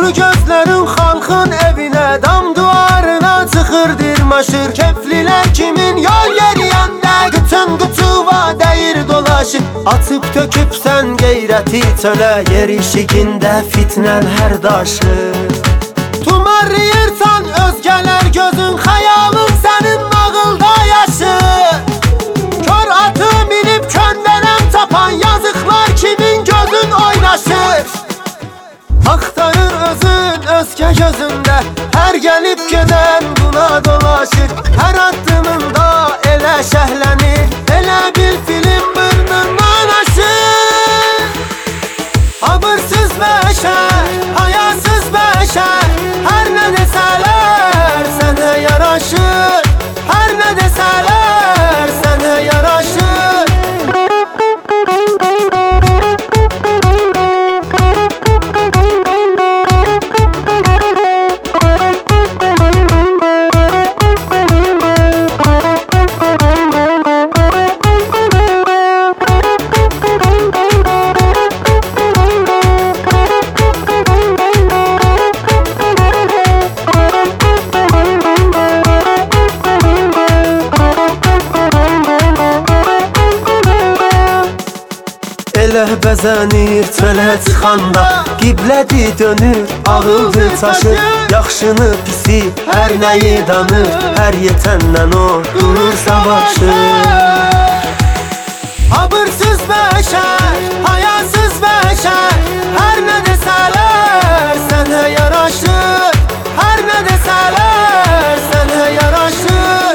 Doğru gözlerin halkın evine, dam duvarına tıxır dirmaşır. Kefliler kimin yol yeriyende, gıtın gıtıva deyir dolaşır. Atıp töküp sen geyreti çöle, yer işiginde fitnen her daşır. Tumarlayırsan özgeler gözün, hayalın senin nağılda yaşır. Kör atı minip köndenem tapan, yazıklar kimin gözün oynaşır. Aktarır özün özge gözünde, her gelip giden buna dolaşır. Her addımında ele şehlenir, ele bir film burnundan aşır. Abırsız beşer, hayasız beşer, her ne deseler sana yaraşır. Her ne deseler sana yaraşır. Elə bəzənir çölə çıxanda, qiblədi dönür, ağıldı taşır. Yaxşını pisi hər nəyi danır, hər yetəndən o durur savaşır. Abırsız beşer, hayasız beşer, her ne deseler sana yaraşır. Her ne deseler sana yaraşır.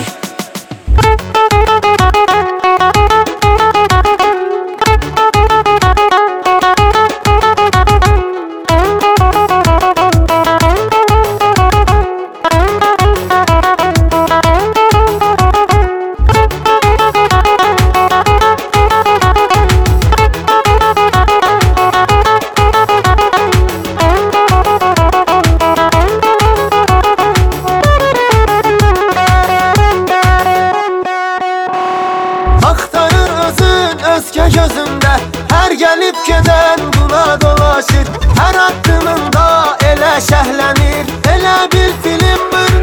Özge gözünde, her gelip giden buna dolaşır. Her addımında ele şehlenir, ele bir film